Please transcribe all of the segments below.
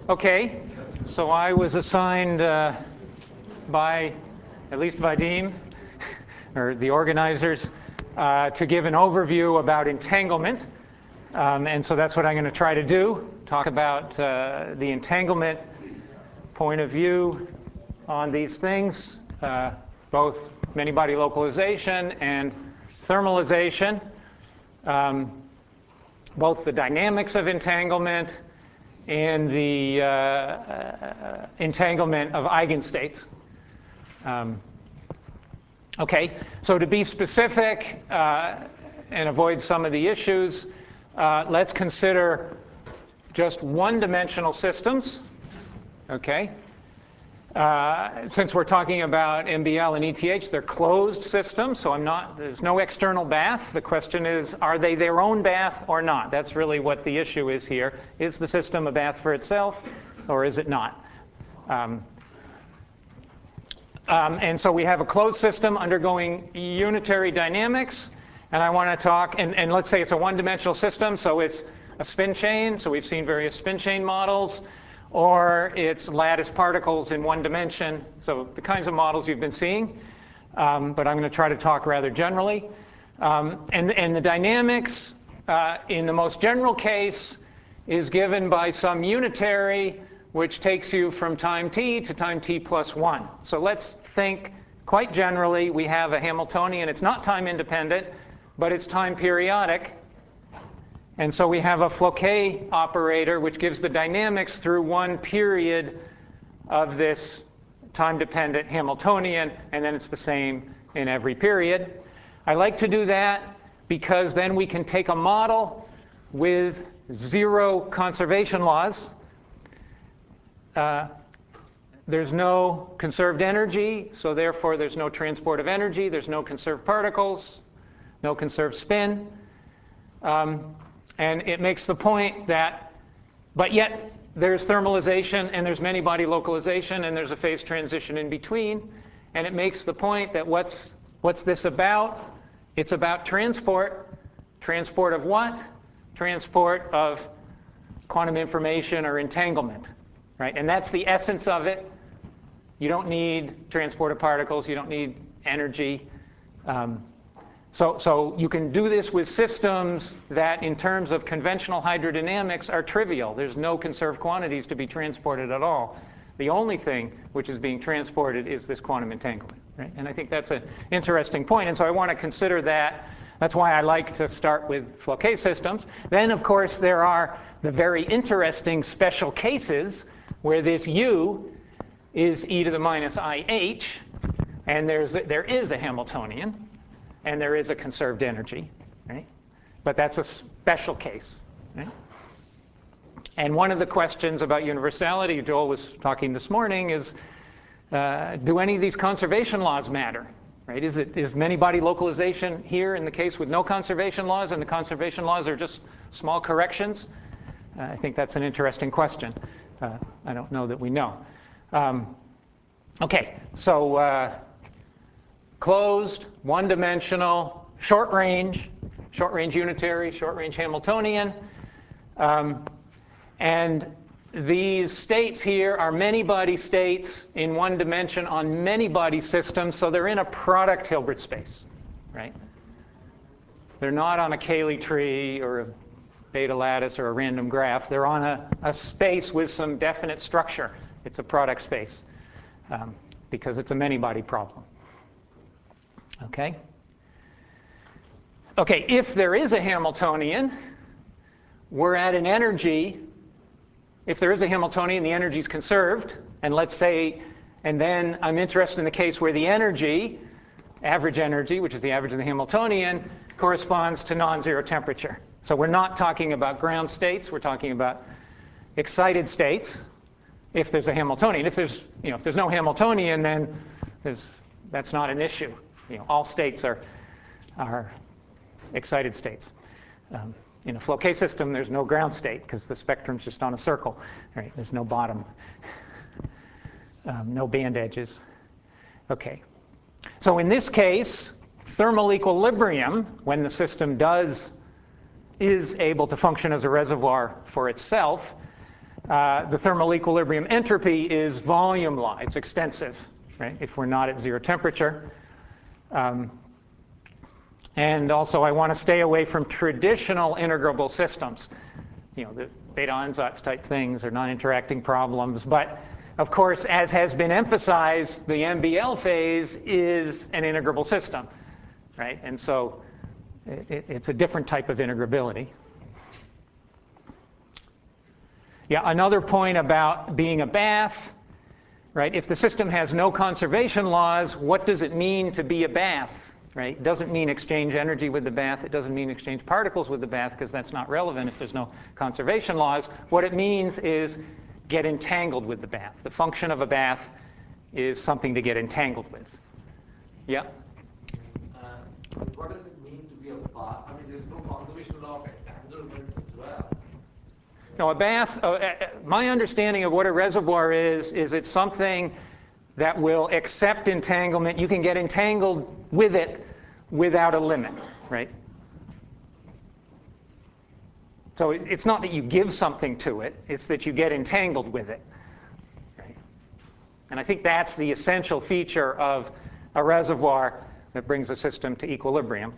Okay, so I was assigned by at least Vadim, or the organizers, to give an overview about entanglement. And so that's what I'm going to try to do, talk about the entanglement point of view on these things, both many-body localization and thermalization, both the dynamics of entanglement and the entanglement of eigenstates. Okay, so to be specific and avoid some of the issues, let's consider just one-dimensional systems. Okay, since we're talking about MBL and ETH, they're closed systems, so there's no external bath. The question is, are they their own bath or not? That's really what the issue is here. Is the system a bath for itself, or is it not? And so we have a closed system undergoing unitary dynamics, and I want to talk, and let's say it's a one-dimensional system, so it's a spin chain, so we've seen various spin chain models, or it's lattice particles in one dimension, so the kinds of models you've been seeing, but I'm going to try to talk rather generally. And the dynamics in the most general case is given by some unitary which takes you from time t to time t plus 1. So let's think quite generally. We have a Hamiltonian. It's not time independent, but it's time periodic. And so we have a Floquet operator which gives the dynamics through one period of this time-dependent Hamiltonian, and then it's the same in every period. I like to do that because then we can take a model with zero conservation laws. There's no conserved energy, so therefore there's no transport of energy, there's no conserved particles, no conserved spin. And it makes the point that, but yet there's thermalization and there's many-body localization and there's a phase transition in between. And it makes the point that what's this about? It's about transport. Transport of what? Transport of quantum information or entanglement, right? And that's the essence of it. You don't need transport of particles. You don't need energy. So you can do this with systems that, in terms of conventional hydrodynamics, are trivial. There's no conserved quantities to be transported at all. The only thing which is being transported is this quantum entanglement, right? And I think that's an interesting point. And so I want to consider that. That's why I like to start with Floquet systems. Then, of course, there are the very interesting special cases where this U is e to the minus IH, and there is a Hamiltonian. And there is a conserved energy, right? But that's a special case, right? And one of the questions about universality, Joel was talking this morning, is do any of these conservation laws matter, right? Is many-body localization here in the case with no conservation laws, and the conservation laws are just small corrections? I think that's an interesting question. I don't know that we know. Okay, so closed, one-dimensional, short-range unitary, short-range Hamiltonian. And these states here are many-body states in one dimension on many-body systems, so they're in a product Hilbert space, right? They're not on a Cayley tree or a beta lattice or a random graph. They're on a space with some definite structure. It's a product space because it's a many-body problem. Okay. Okay, if there is a Hamiltonian, we're at an energy. If there is a Hamiltonian, the energy is conserved. And let's say, and then I'm interested in the case where the energy, average energy, which is the average of the Hamiltonian, corresponds to non-zero temperature. So we're not talking about ground states. We're talking about excited states. If there's a Hamiltonian, if there's no Hamiltonian, then that's not an issue. All states are excited states. In a Floquet system, there's no ground state because the spectrum's just on a circle. Right? There's no bottom, no band edges. Okay. So in this case, thermal equilibrium, when the system is able to function as a reservoir for itself, the thermal equilibrium entropy is volume law. It's extensive, right, if we're not at 0 temperature. And also, I want to stay away from traditional integrable systems. You know, the beta-Ansatz type things are non-interacting problems. But of course, as has been emphasized, the MBL phase is an integrable system, right? And so it's a different type of integrability. Yeah, another point about being a bath, right? If the system has no conservation laws, what does it mean to be a bath? Right? It doesn't mean exchange energy with the bath. It doesn't mean exchange particles with the bath, because that's not relevant if there's no conservation laws. What it means is get entangled with the bath. The function of a bath is something to get entangled with. Yeah? What does it mean to be a bath? I mean, there's no conservation law of entanglement as well. No, a bath, my understanding of what a reservoir is it's something that will accept entanglement. You can get entangled with it without a limit, right? So it's not that you give something to it, it's that you get entangled with it, right? And I think that's the essential feature of a reservoir that brings a system to equilibrium.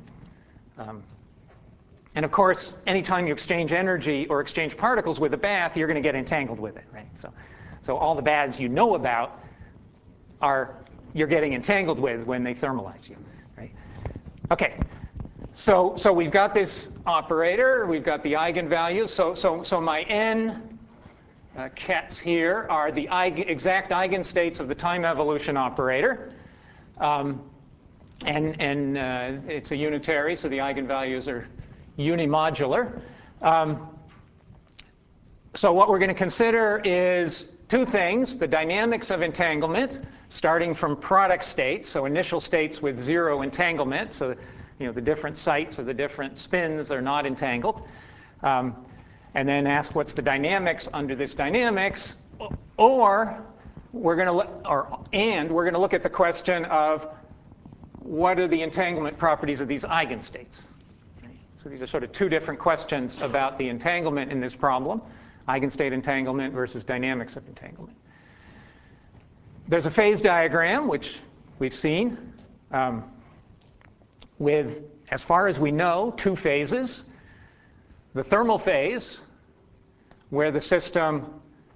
And of course, anytime you exchange energy or exchange particles with a bath, you're going to get entangled with it, right? So all the baths you know about you're getting entangled with when they thermalize you, right? Okay, so we've got this operator, we've got the eigenvalues. So my n kets here are the exact eigenstates of the time evolution operator, and it's a unitary, so the eigenvalues are unimodular. So what we're going to consider is two things: the dynamics of entanglement, starting from product states, so initial states with 0 entanglement, so you know the different sites or the different spins are not entangled, and then ask what's the dynamics under this dynamics, or we're going to look at the question of what are the entanglement properties of these eigenstates. So these are sort of two different questions about the entanglement in this problem: eigenstate entanglement versus dynamics of entanglement. There's a phase diagram, which we've seen, with, as far as we know, two phases. The thermal phase, where the system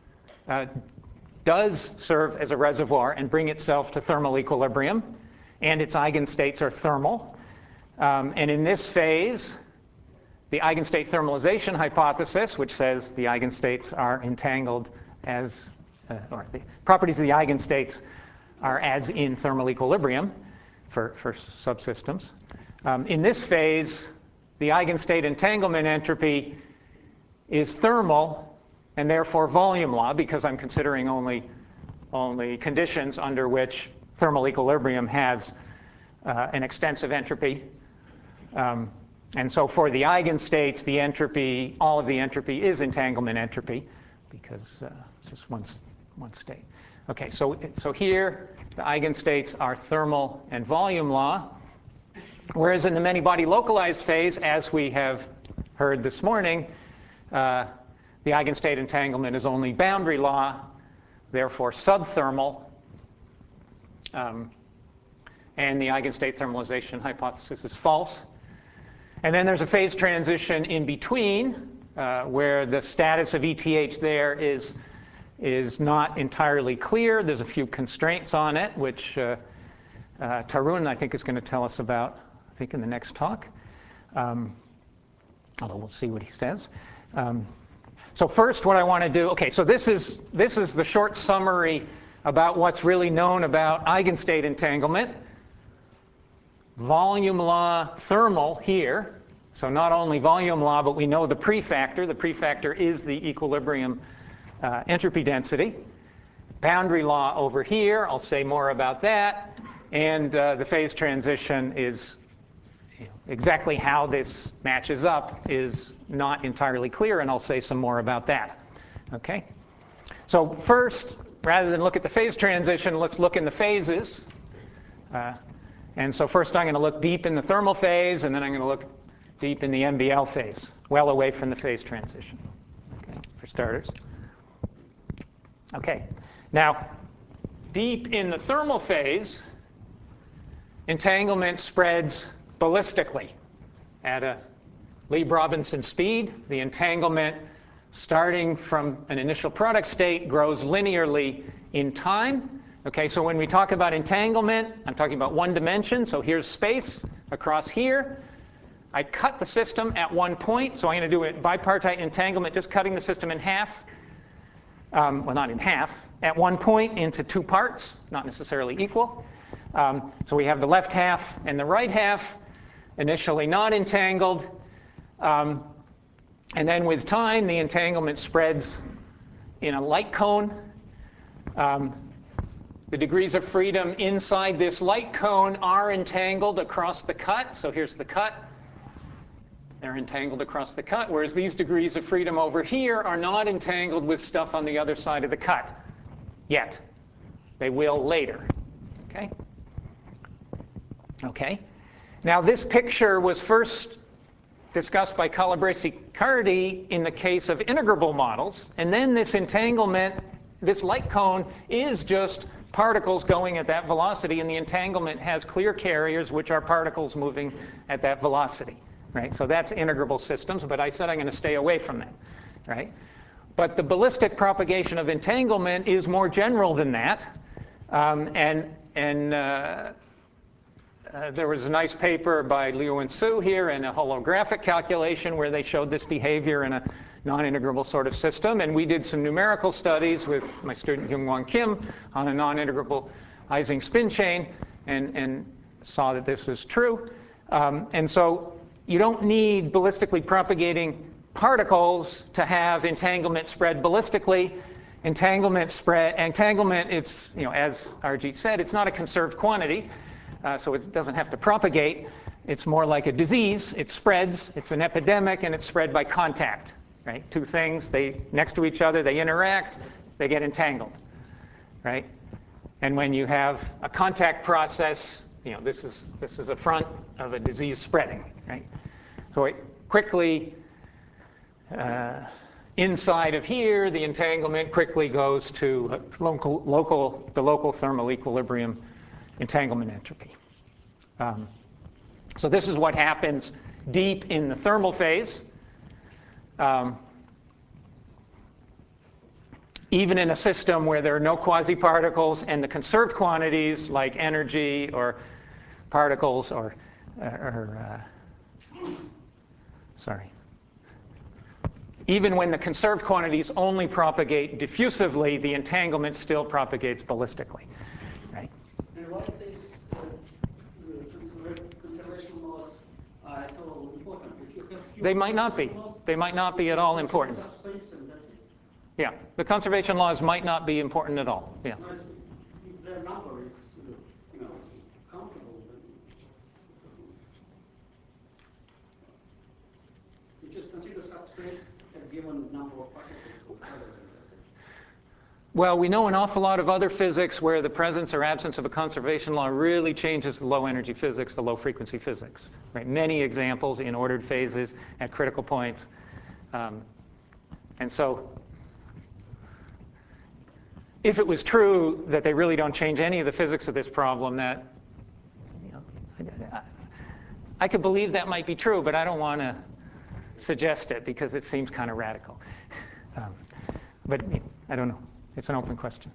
does serve as a reservoir and bring itself to thermal equilibrium, and its eigenstates are thermal. And in this phase, the eigenstate thermalization hypothesis, which says the eigenstates are entangled as or the properties of the eigenstates are as in thermal equilibrium for subsystems. In this phase, the eigenstate entanglement entropy is thermal and therefore volume law, because I'm considering only conditions under which thermal equilibrium has an extensive entropy. And so for the eigenstates, the entropy, all of the entropy is entanglement entropy, because it's just one state. Okay, so here the eigenstates are thermal and volume law, whereas in the many-body localized phase, as we have heard this morning, the eigenstate entanglement is only boundary law, therefore subthermal, and the eigenstate thermalization hypothesis is false. And then there's a phase transition in between, where the status of ETH there is not entirely clear. There's a few constraints on it, which Tarun, I think, is going to tell us about, I think, in the next talk. Although we'll see what he says. So first, what I want to do, okay, so this is the short summary about what's really known about eigenstate entanglement. Volume law, thermal here. So not only volume law, but we know the prefactor. The prefactor is the equilibrium entropy density. Boundary law over here, I'll say more about that. And the phase transition is, exactly how this matches up is not entirely clear, and I'll say some more about that. Okay? So first, rather than look at the phase transition, let's look in the phases. And so first I'm going to look deep in the thermal phase, and then I'm going to look deep in the MBL phase, well away from the phase transition, okay, for starters. Okay, now deep in the thermal phase, entanglement spreads ballistically at a Lieb-Robinson speed. The entanglement, starting from an initial product state, grows linearly in time. Okay, so when we talk about entanglement, I'm talking about one dimension. So here's space across here. I cut the system at one point, so I'm going to do a bipartite entanglement, just cutting the system in half. Well, not in half, at one point into two parts, not necessarily equal. So we have the left half and the right half, initially not entangled. And then with time, the entanglement spreads in a light cone. The degrees of freedom inside this light cone are entangled across the cut. So here's the cut. They're entangled across the cut, whereas these degrees of freedom over here are not entangled with stuff on the other side of the cut yet. They will later. Okay? Okay. Now this picture was first discussed by Calabresi-Cardy in the case of integrable models, and then this entanglement, this light cone, is just particles going at that velocity, and the entanglement has clear carriers, which are particles moving at that velocity. Right? So that's integrable systems, but I said I'm going to stay away from that. Right? But the ballistic propagation of entanglement is more general than that. There was a nice paper by Liu and Su here in a holographic calculation where they showed this behavior in a non-integrable sort of system. And we did some numerical studies with my student Hyung-Won Kim on a non-integrable Ising spin chain and saw that this was true. And so you don't need ballistically propagating particles to have entanglement spread ballistically. Entanglement, it's, as Arijit said, it's not a conserved quantity, so it doesn't have to propagate. It's more like a disease. It spreads. It's an epidemic, and it's spread by contact. Right? Two things, they next to each other, they interact, they get entangled. Right? And when you have a contact process, this is a front of a disease spreading. Right? So it quickly, inside of here, the entanglement quickly goes to the local thermal equilibrium entanglement entropy. So this is what happens deep in the thermal phase. Even in a system where there are no quasi-particles and the conserved quantities like energy or particles even when the conserved quantities only propagate diffusively, the entanglement still propagates ballistically. Right? And why these conservation laws are at all important? If you have they might not be. They might not be at all important. Space and that's it. Yeah, the conservation laws might not be important at all. Yeah. No, if their number is, countable, then you just consider subspace a given number of particles. Well, we know an awful lot of other physics where the presence or absence of a conservation law really changes the low energy physics, the low frequency physics. Right? Many examples in ordered phases at critical points. And so if it was true that they really don't change any of the physics of this problem, that I could believe that might be true, but I don't want to suggest it because it seems kind of radical. But I don't know. It's an open question.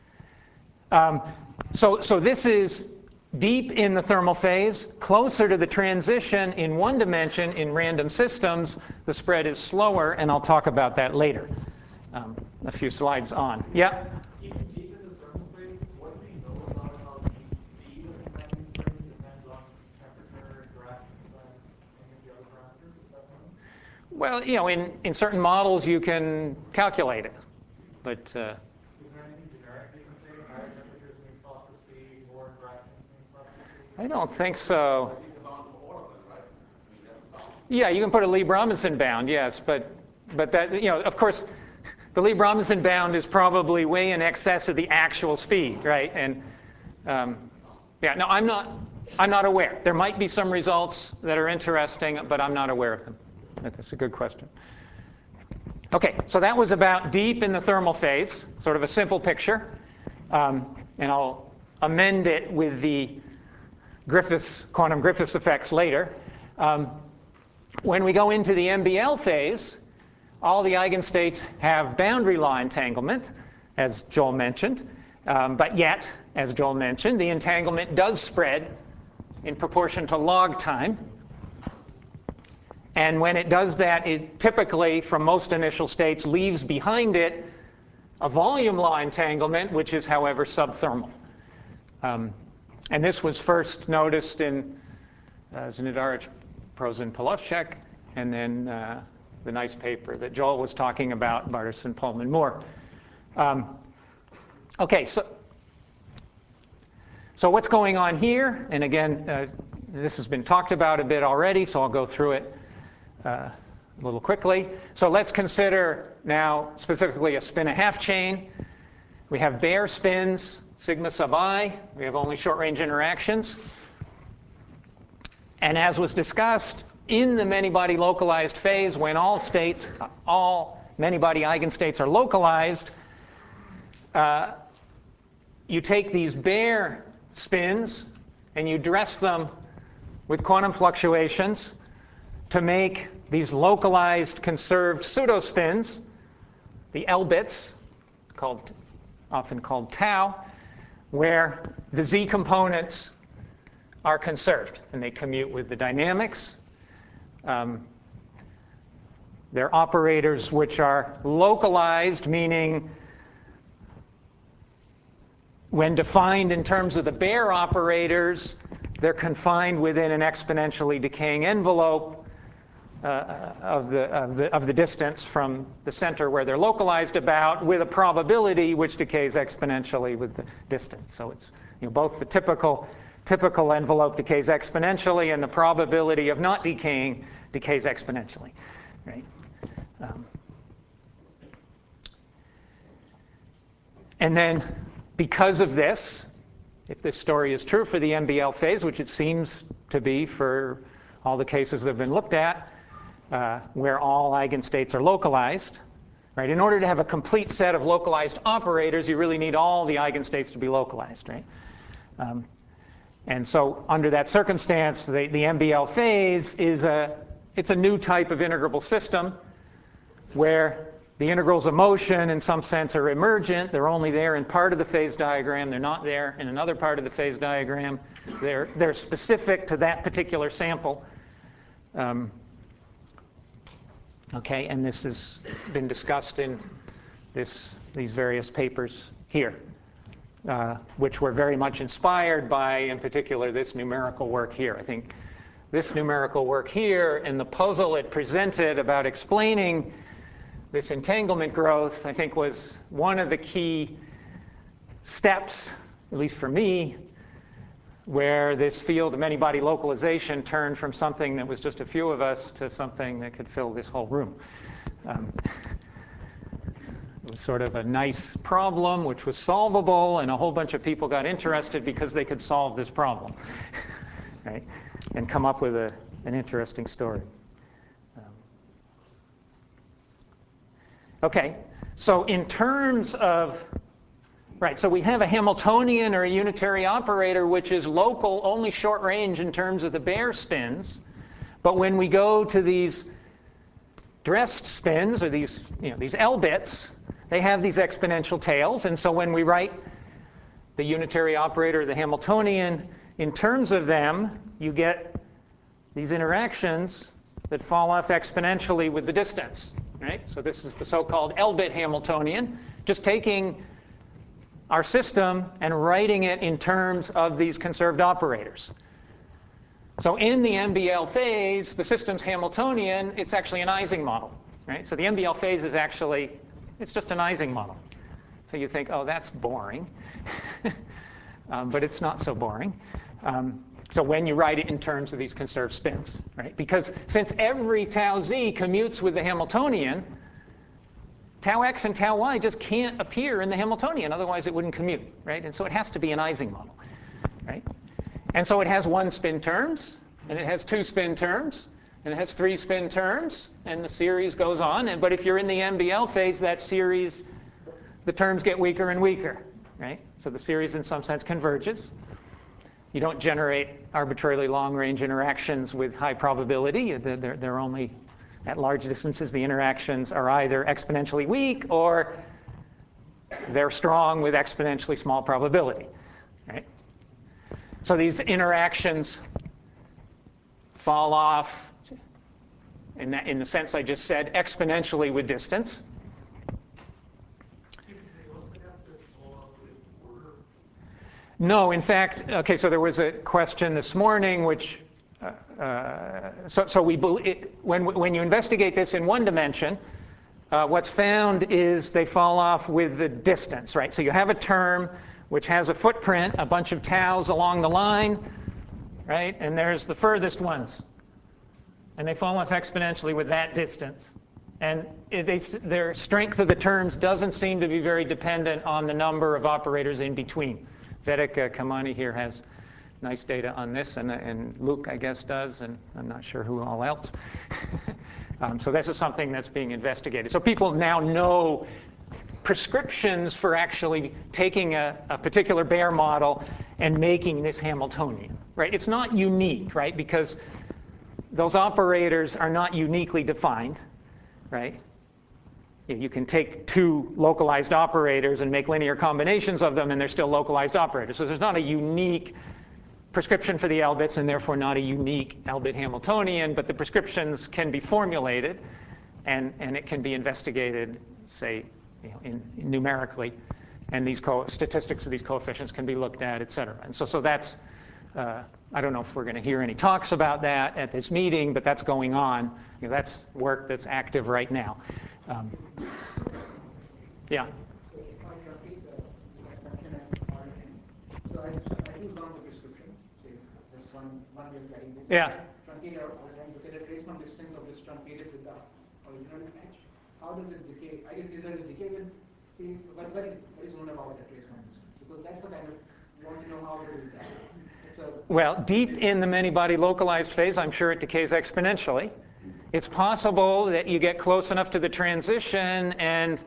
So this is deep in the thermal phase, closer to the transition in one dimension in random systems. The spread is slower, and I'll talk about that later. A few slides on. Yeah? Even deep in the thermal phase, what do we know about how the speed of entanglement spreading depends on temperature, interactions, and any of the other parameters? Is that known? Well, in certain models, you can calculate it. But is there anything generic you can say? Higher temperatures means faster speed, more interactions means faster speed? I don't think so. At least a bound of all of them, right? I mean, that's bound. Yeah, you can put a Lieb-Robinson bound, yes, but that, of course, the Lieb-Robinson bound is probably way in excess of the actual speed, right? And yeah, no, I'm not aware. There might be some results that are interesting, but I'm not aware of them. That's a good question. Okay, so that was about deep in the thermal phase, sort of a simple picture. And I'll amend it with the quantum Griffiths effects later. When we go into the MBL phase, all the eigenstates have boundary law entanglement, as Joel mentioned. But yet, as Joel mentioned, the entanglement does spread in proportion to log time. And when it does that, it typically, from most initial states, leaves behind it a volume law entanglement, which is, however, subthermal. And this was first noticed in Zinidarich, Prozin, Polovchek, and then the nice paper that Joel was talking about, Barterson, Pullman, Moore. Okay, so what's going on here? And again, this has been talked about a bit already, so I'll go through it a little quickly. So let's consider now specifically a spin-a-half chain. We have bare spins, sigma sub I. We have only short-range interactions. And as was discussed, in the many-body localized phase, when all many-body eigenstates are localized, you take these bare spins and you dress them with quantum fluctuations to make these localized conserved pseudospins, the L bits, often called tau, where the z components are conserved and they commute with the dynamics. They're operators which are localized, meaning when defined in terms of the bare operators, they're confined within an exponentially decaying envelope of the distance from the center where they're localized about, with a probability which decays exponentially with the distance. So it's both the typical envelope decays exponentially, and the probability of not decaying decays exponentially, right? And then, because of this, if this story is true for the MBL phase, which it seems to be for all the cases that have been looked at, where all eigenstates are localized, right? In order to have a complete set of localized operators, you really need all the eigenstates to be localized, right? And so under that circumstance, the MBL phase it's a new type of integrable system where the integrals of motion, in some sense, are emergent. They're only there in part of the phase diagram. They're not there in another part of the phase diagram. They're specific to that particular sample. Okay, and this has been discussed in these various papers here, which were very much inspired by, in particular, this numerical work here. I think this numerical work here and the puzzle it presented about explaining this entanglement growth, I think, was one of the key steps, at least for me, where this field of many-body localization turned from something that was just a few of us to something that could fill this whole room. It was sort of a nice problem which was solvable, and a whole bunch of people got interested because they could solve this problem, right? And come up with an interesting story. Okay, so in terms of, right, so we have a Hamiltonian or a unitary operator which is local, only short range in terms of the bare spins. But when we go to these dressed spins, or these L bits, they have these exponential tails. And so when we write the unitary operator, the Hamiltonian, in terms of them, you get these interactions that fall off exponentially with the distance, right? So this is the so-called L-bit Hamiltonian, just taking our system and writing it in terms of these conserved operators. So in the MBL phase, the system's Hamiltonian, it's actually an Ising model, right? So the MBL phase is actually, it's just an Ising model. So you think, oh, that's boring. But it's not so boring. So when you write it in terms of these conserved spins, right? Because since every tau z commutes with the Hamiltonian, tau x and tau y just can't appear in the Hamiltonian, otherwise it wouldn't commute, right? And so it has to be an Ising model, right? And so it has one spin terms, and it has two spin terms. and it has 3 spin terms, and the series goes on. But if you're in the MBL phase, that series, the terms get weaker and weaker, right? So the series in some sense converges. You don't generate arbitrarily long-range interactions with high probability. They're only at large distances. The interactions are either exponentially weak or they're strong with exponentially small probability, right? So these interactions fall off in the sense I just said, exponentially with distance. No, in fact, okay, so there was a question this morning which, when you investigate this in one dimension, what's found is they fall off with the distance, right? So you have a term which has a footprint, a bunch of taus along the line, right? And there's the furthest ones. And they fall off exponentially with that distance. And their strength of the terms doesn't seem to be very dependent on the number of operators in between. Vedic Kamani here has nice data on this, and Luke, I guess, does, and I'm not sure who all else. So this is something that's being investigated. So people now know prescriptions for actually taking a particular Baire model and making this Hamiltonian, right? It's not unique, right? Because those operators are not uniquely defined, right? You can take 2 localized operators and make linear combinations of them, and they're still localized operators. So there's not a unique prescription for the L-bits, and therefore not a unique L-bit Hamiltonian, but the prescriptions can be formulated, and it can be investigated, say, numerically, and these statistics of these coefficients can be looked at, et cetera. And so that's, I don't know if we're going to hear any talks about that at this meeting, but that's going on. That's work that's active right now. Yeah. So if I truncate that function as small n, so I use one of the prescription, say just one way of getting this. Yeah. Truncate out and then look at the trace distance of this truncated with the original edge. How does it decay? I guess is there a decay with, see, what is known about the trace distance? Because that's the kind of, you want to know how to do that. Well, deep in the many-body localized phase, I'm sure it decays exponentially. It's possible that you get close enough to the transition and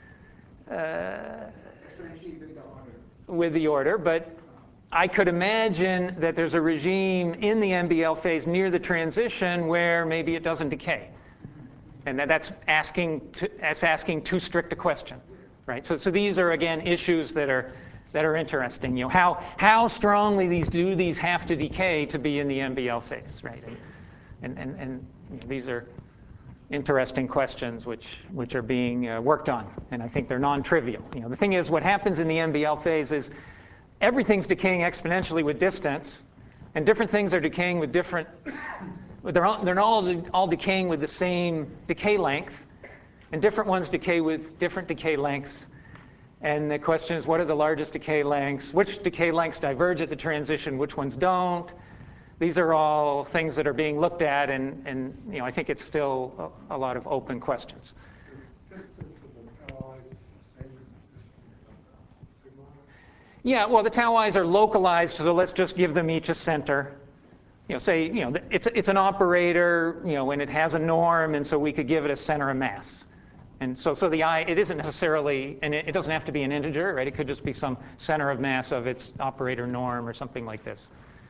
with the order, but I could imagine that there's a regime in the MBL phase near the transition where maybe it doesn't decay. And that's asking too strict a question, right? So these are, again, issues that are interesting. How strongly these have to decay to be in the MBL phase, right? And these are interesting questions which are being worked on, and I think they're non-trivial. The thing is, what happens in the MBL phase is everything's decaying exponentially with distance, and different things are decaying with different. They're not all decaying with the same decay length, and different ones decay with different decay lengths. And the question is, what are the largest decay lengths? Which decay lengths diverge at the transition? Which ones don't? These are all things that are being looked at, and I think it's still a lot of open questions. The distance of the tau is the same as the distance of the sigma? Yeah, well, the tau i's are localized, so let's just give them each a center. Say, it's an operator, and it has a norm, and so we could give it a center of mass. And so the I, it isn't necessarily, and it doesn't have to be an integer, right? It could just be some center of mass of its operator norm or something like this.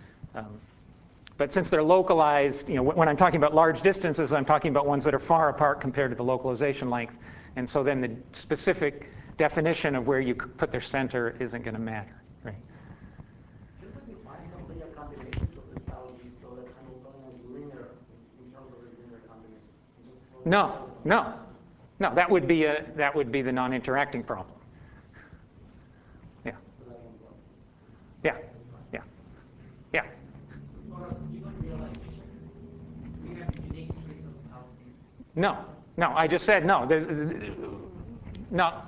But since they're localized, when I'm talking about large distances, I'm talking about ones that are far apart compared to the localization length. And so then the specific definition of where you put their center isn't going to matter, right? Shouldn't we define some linear combinations of this tau z so that Hamiltonian is linear in terms of its linear combination? No, that would be the non-interacting problem. Yeah. Yeah. Yeah. Yeah. Or even realization, we have a unique trace of tau space. No, I just said no. No.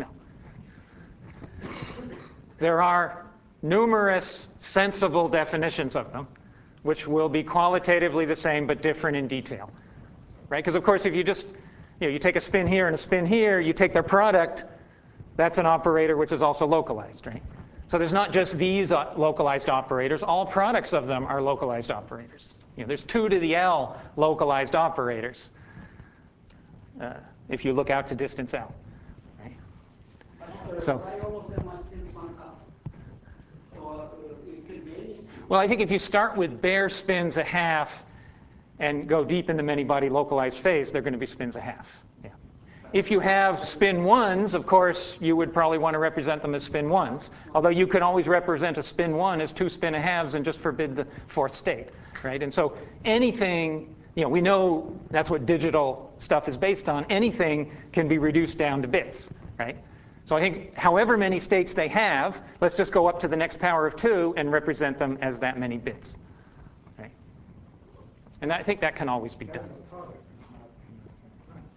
There are numerous sensible definitions of them, which will be qualitatively the same but different in detail, right? Because of course, if you just you take a spin here and a spin here, you take their product, that's an operator which is also localized, right? So there's not just these localized operators. All products of them are localized operators. There's 2 to the L localized operators if you look out to distance L. Right? So, why all of them are spins 1 half? Or it could be any spin. well, I think if you start with bare spins 1/2 and go deep in the many-body localized phase, they're going to be spins 1/2. Yeah. If you have spin 1s, of course, you would probably want to represent them as spin 1s, although you can always represent a spin 1 as 2 spin 1/2s and just forbid the 4th state, right? And so anything, we know that's what digital stuff is based on. Anything can be reduced down to bits, right? So I think however many states they have, let's just go up to the next power of 2 and represent them as that many bits. Right? And I think that can always be done. The product is not in that same class.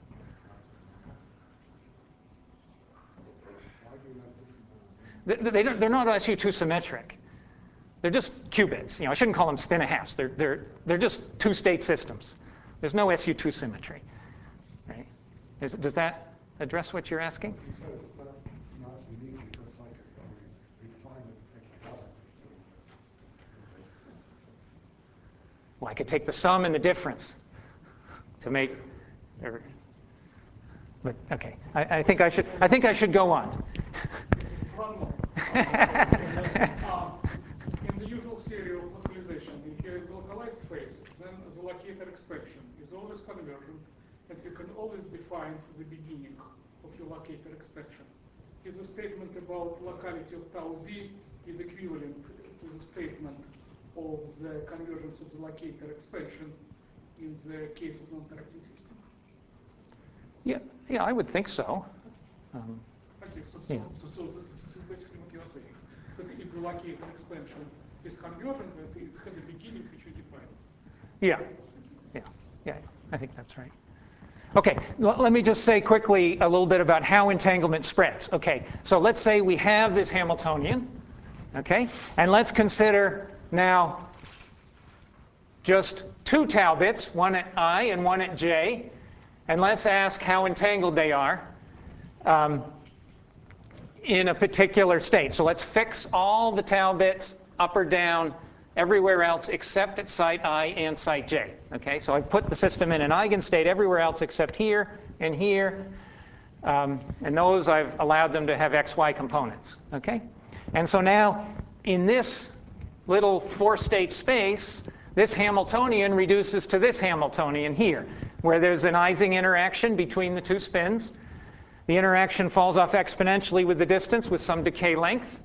Why do you have different ones? They're not SU2 symmetric. They're just qubits. I shouldn't call them spin 1/2s. They're just 2-state systems. There's no SU2 symmetry. Right? Does that address what you're asking? You said it's not unique because I could always refine it and take a product. Well, I could take the sum and the difference to make. But okay, I think I should go on. One more. In the usual theory of localization, if you have the localized phase, then the locator expansion is always convergent, and you can always define the beginning of your locator expansion. Is the statement about locality of tau z is equivalent to the statement of the convergence of the locator expansion in the case of non-interacting system? Yeah, I would think so. Okay, so Yeah. This is basically what you are saying. That if the locator expansion is convergent, that it has a beginning which you define. Yeah, I think that's right. Okay, let me just say quickly a little bit about how entanglement spreads. Okay, so let's say we have this Hamiltonian, okay, and let's consider now just 2 tau bits, one at I and one at j, and let's ask how entangled they are in a particular state. So let's fix all the tau bits up or down everywhere else except at site I and site j. Okay, so I've put the system in an eigenstate everywhere else except here and here, and those I've allowed them to have xy components. Okay, and so now in this little 4-state space, this Hamiltonian reduces to this Hamiltonian here, where there's an Ising interaction between the 2 spins. The interaction falls off exponentially with the distance with some decay length.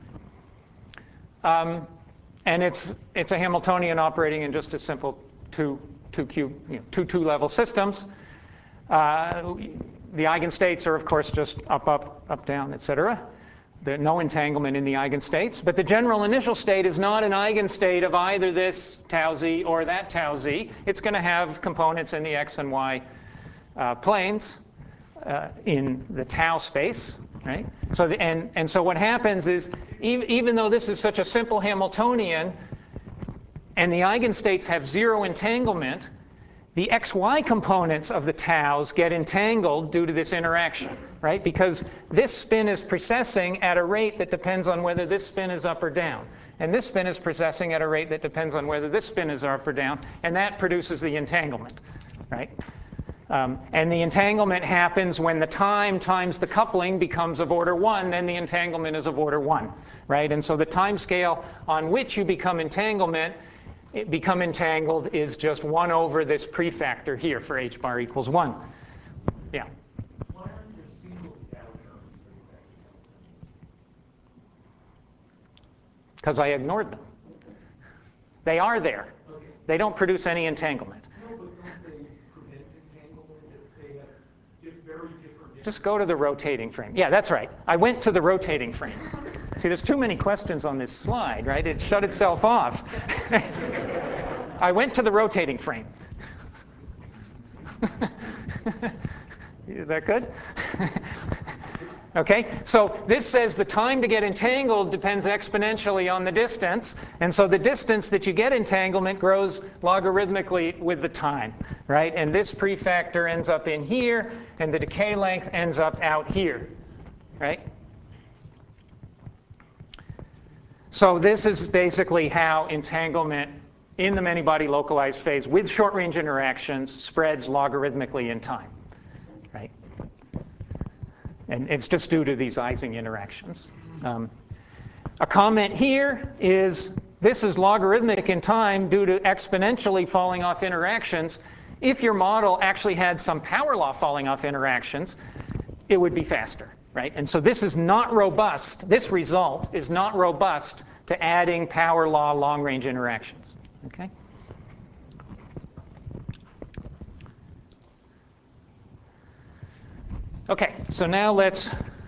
And it's a Hamiltonian operating in just a simple two level systems. The eigenstates are, of course, just up, down, etc. There's no entanglement in the eigenstates. But the general initial state is not an eigenstate of either this tau z or that tau z. It's going to have components in the x and y planes in the tau space. Right? So so what happens is, even though this is such a simple Hamiltonian and the eigenstates have 0 entanglement, the xy components of the taus get entangled due to this interaction, right? Because this spin is precessing at a rate that depends on whether this spin is up or down. And this spin is precessing at a rate that depends on whether this spin is up or down, and that produces the entanglement, right? And the entanglement happens when the time times the coupling becomes of order 1, then the entanglement is of order 1, right? And so the time scale on which you become entangled is just 1 over this prefactor here for h bar equals 1. Yeah? Why aren't there single tau terms? Because I ignored them. They are there. Okay. They don't produce any entanglement. No, but don't they prevent entanglement if they have very different... Just go to the rotating frame. Yeah, that's right. I went to the rotating frame. See, there's too many questions on this slide, right? It shut itself off. I went to the rotating frame. Is that good? Okay, so this says the time to get entangled depends exponentially on the distance, and so the distance that you get entanglement grows logarithmically with the time, right? And this prefactor ends up in here, and the decay length ends up out here, right? So this is basically how entanglement in the many-body localized phase with short-range interactions spreads logarithmically in time, right? And it's just due to these Ising interactions. A comment here is this is logarithmic in time due to exponentially falling off interactions. If your model actually had some power law falling off interactions, it would be faster, right? And so this is not robust. This result is not robust to adding power law long-range interactions, okay? Okay, so now let's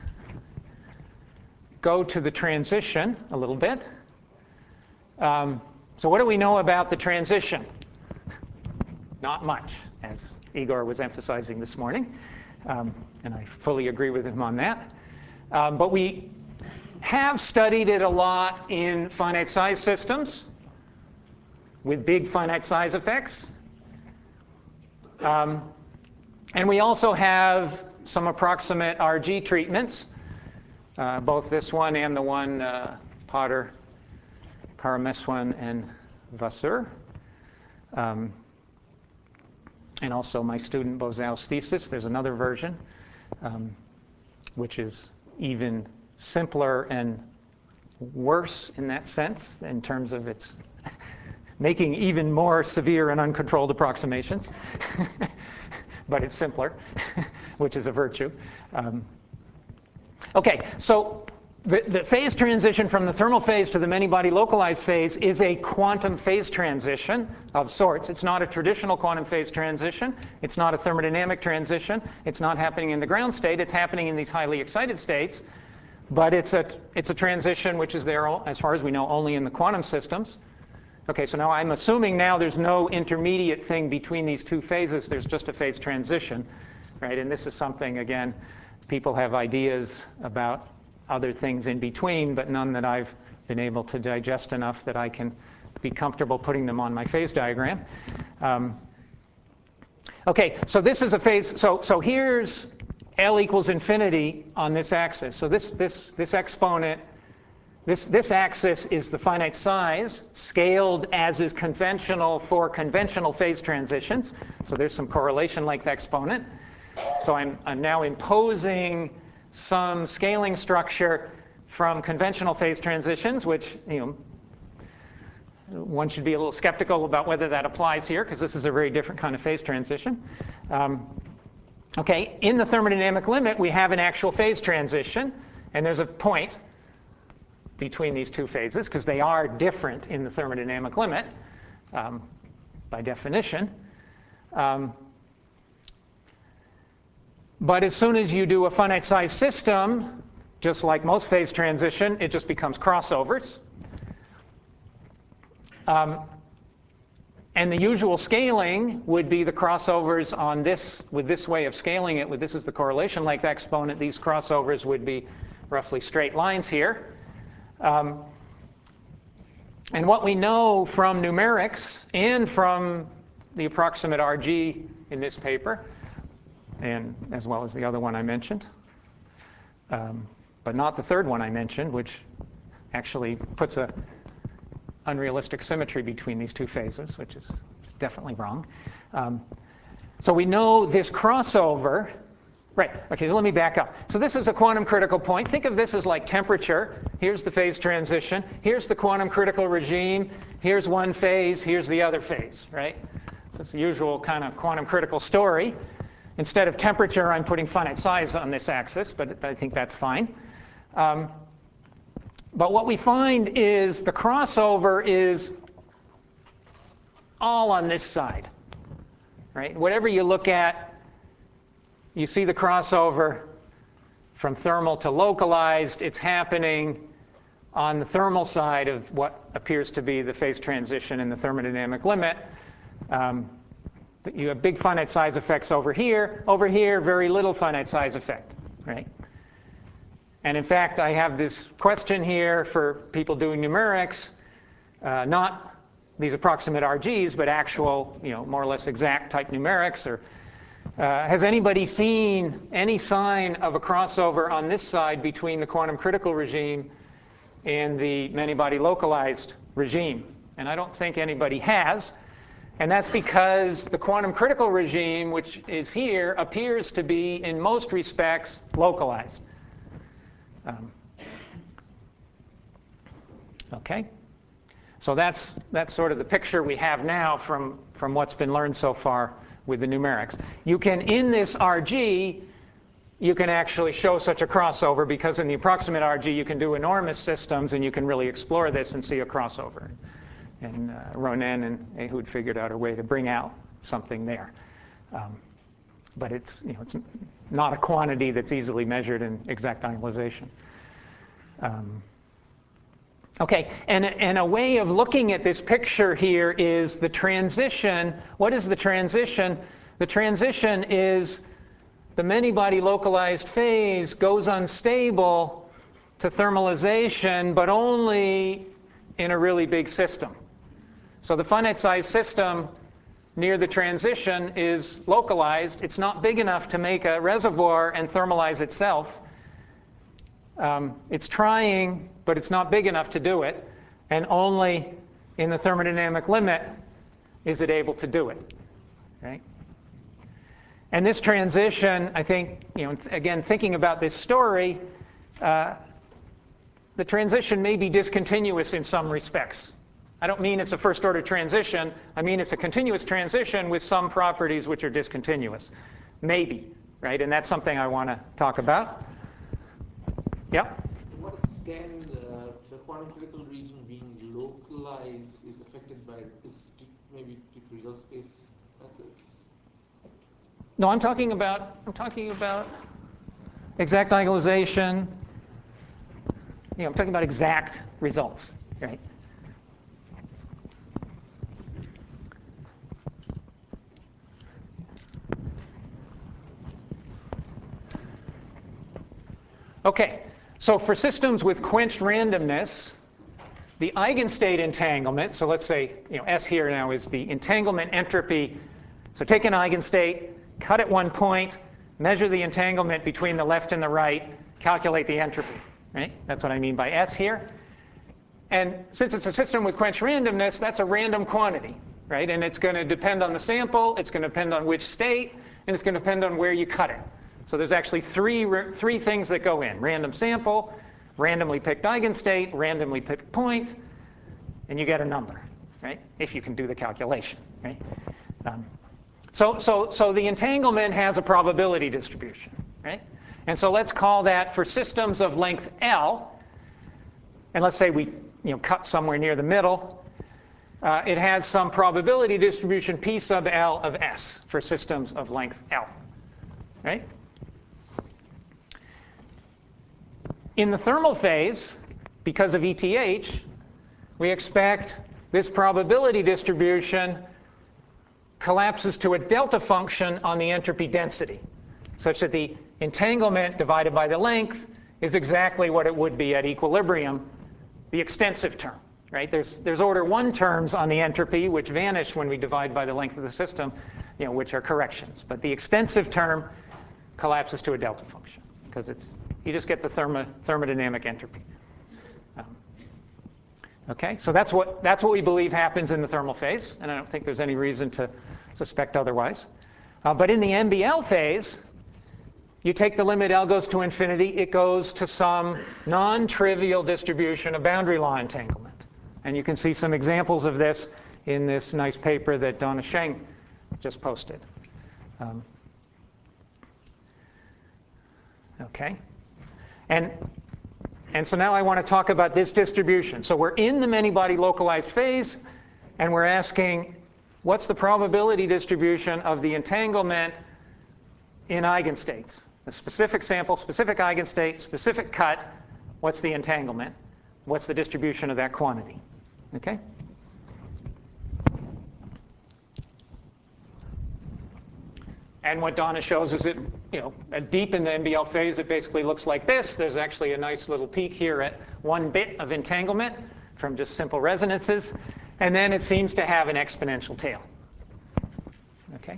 go to the transition a little bit. So what do we know about the transition? Not much, as Igor was emphasizing this morning, and I fully agree with him on that. But we have studied it a lot in finite size systems with big finite size effects. And we also have some approximate RG treatments, both this one and the one Potter, Parameswaran, and Vasseur. And also my student Bozow's thesis. There's another version, which is even simpler and worse in that sense, in terms of its making even more severe and uncontrolled approximations. But it's simpler, which is a virtue. Okay, so the phase transition from the thermal phase to the many-body localized phase is a quantum phase transition of sorts. It's not a traditional quantum phase transition. It's not a thermodynamic transition. It's not happening in the ground state. It's happening in these highly excited states. But it's a transition which is there, as far as we know, only in the quantum systems. Okay, so now I'm assuming now there's no intermediate thing between these two phases. There's just a phase transition, right? And this is something, again, people have ideas about other things in between, but none that I've been able to digest enough that I can be comfortable putting them on my phase diagram. Okay, so this is a phase. So here's L equals infinity on this axis. So this exponent, this axis is the finite size, scaled as is conventional for conventional phase transitions. So there's some correlation length exponent. So I'm now imposing some scaling structure from conventional phase transitions, which, you know, one should be a little skeptical about whether that applies here, because this is a very different kind of phase transition. Okay, in the thermodynamic limit, we have an actual phase transition, and there's a point between these two phases, because they are different in the thermodynamic limit by definition. But as soon as you do a finite size system, just like most phase transition, it just becomes crossovers. And the usual scaling would be the crossovers on this, with this way of scaling it, with this is the correlation length exponent, these crossovers would be roughly straight lines here. And what we know from numerics and from the approximate RG in this paper, and as well as the other one I mentioned, but not the third one I mentioned, which actually puts a unrealistic symmetry between these two phases, which is definitely wrong. So we know this crossover. Right, okay, let me back up. So this is a quantum critical point. Think of this as like temperature. Here's the phase transition. Here's the quantum critical regime. Here's one phase. Here's the other phase, right? So it's the usual kind of quantum critical story. Instead of temperature, I'm putting finite size on this axis, but I think that's fine. But what we find is the crossover is all on this side, right? Whatever you look at, you see the crossover from thermal to localized. It's happening on the thermal side of what appears to be the phase transition in the thermodynamic limit. You have big finite size effects over here. Over here, very little finite size effect, right? And in fact, I have this question here for people doing numerics, not these approximate RGs, but actual, you know, more or less exact type numerics. Or has anybody seen any sign of a crossover on this side between the quantum critical regime and the many-body localized regime? And I don't think anybody has. And that's because the quantum critical regime, which is here, appears to be, in most respects, localized. Okay? So that's sort of the picture we have now from what's been learned so far with the numerics. You can, in this RG, you can actually show such a crossover, because in the approximate RG you can do enormous systems and you can really explore this and see a crossover. And Ronen and Ehud figured out a way to bring out something there. But it's not a quantity that's easily measured in exact annualization. Okay, and a way of looking at this picture here is the transition. What is the transition? The transition is the many-body localized phase goes unstable to thermalization, but only in a really big system. So the finite-sized system near the transition is localized. It's not big enough to make a reservoir and thermalize itself. It's trying, but it's not big enough to do it. And only in the thermodynamic limit is it able to do it. Right? And this transition, I think, again, thinking about this story, the transition may be discontinuous in some respects. I don't mean it's a first-order transition. I mean it's a continuous transition with some properties which are discontinuous. Maybe, right? And that's something I want to talk about. Yep? To what extent the quantum critical region being localized is affected by this maybe real space methods? No, I'm talking about exact idealization. I'm talking about exact results, right? Okay, so for systems with quenched randomness, the eigenstate entanglement, so let's say S here now is the entanglement entropy. So take an eigenstate, cut at one point, measure the entanglement between the left and the right, calculate the entropy. Right? That's what I mean by S here. And since it's a system with quenched randomness, that's a random quantity. Right? And it's going to depend on the sample, it's going to depend on which state, and it's going to depend on where you cut it. So there's actually three things that go in: random sample, randomly picked eigenstate, randomly picked point, and you get a number, right? If you can do the calculation, right? So the entanglement has a probability distribution, right? And so let's call that, for systems of length L, and let's say we cut somewhere near the middle, it has some probability distribution P sub L of S for systems of length L, right? In the thermal phase, because of ETH, we expect this probability distribution collapses to a delta function on the entropy density, such that the entanglement divided by the length is exactly what it would be at equilibrium, the extensive term. Right? There's order 1 terms on the entropy, which vanish when we divide by the length of the system, which are corrections. But the extensive term collapses to a delta function, because you just get the thermodynamic entropy. Okay, so that's what we believe happens in the thermal phase, and I don't think there's any reason to suspect otherwise. But in the MBL phase, you take the limit L goes to infinity, it goes to some non-trivial distribution of boundary law entanglement. And you can see some examples of this in this nice paper that Donna Sheng just posted. Okay. And so now I want to talk about this distribution. So we're in the many-body localized phase, and we're asking, what's the probability distribution of the entanglement in eigenstates? A specific sample, specific eigenstate, specific cut, what's the entanglement? What's the distribution of that quantity? Okay? And what Donna shows is that, deep in the MBL phase, it basically looks like this. There's actually a nice little peak here at 1 bit of entanglement from just simple resonances. And then it seems to have an exponential tail. Okay?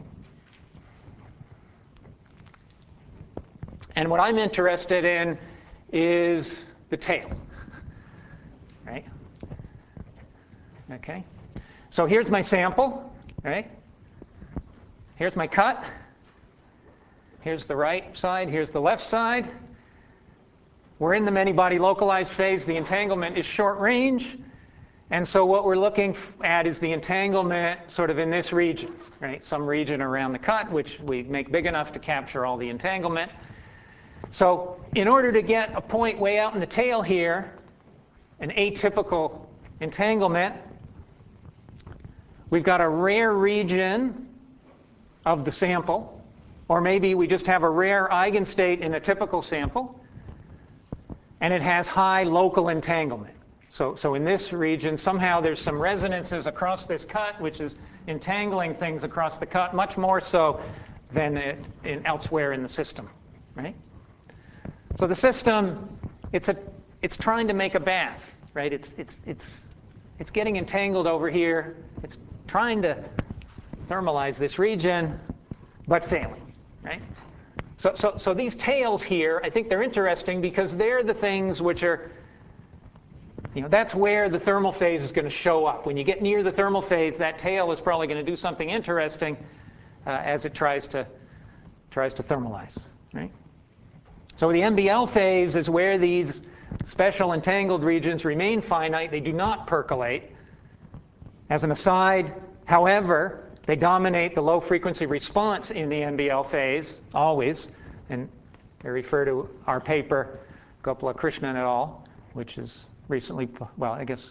And what I'm interested in is the tail. Right? Okay, so here's my sample, right? Here's my cut. Here's the right side, here's the left side. We're in the many-body localized phase. The entanglement is short range. And so what we're looking at is the entanglement sort of in this region, right? Some region around the cut, which we make big enough to capture all the entanglement. So in order to get a point way out in the tail here, an atypical entanglement, we've got a rare region of the sample, or maybe we just have a rare eigenstate in a typical sample, and it has high local entanglement. So in this region, somehow there's some resonances across this cut, which is entangling things across the cut, much more so than elsewhere in the system, right? So the system, it's trying to make a bath, right? It's getting entangled over here. It's trying to thermalize this region, but failing, right? So these tails here, I think they're interesting because they're the things which are, that's where the thermal phase is going to show up. When you get near the thermal phase, that tail is probably going to do something interesting as it tries to thermalize, right? So the MBL phase is where these special entangled regions remain finite. They do not percolate. As an aside, however, they dominate the low-frequency response in the MBL phase, always. And I refer to our paper, Gopalakrishnan et al., which is recently, well, I guess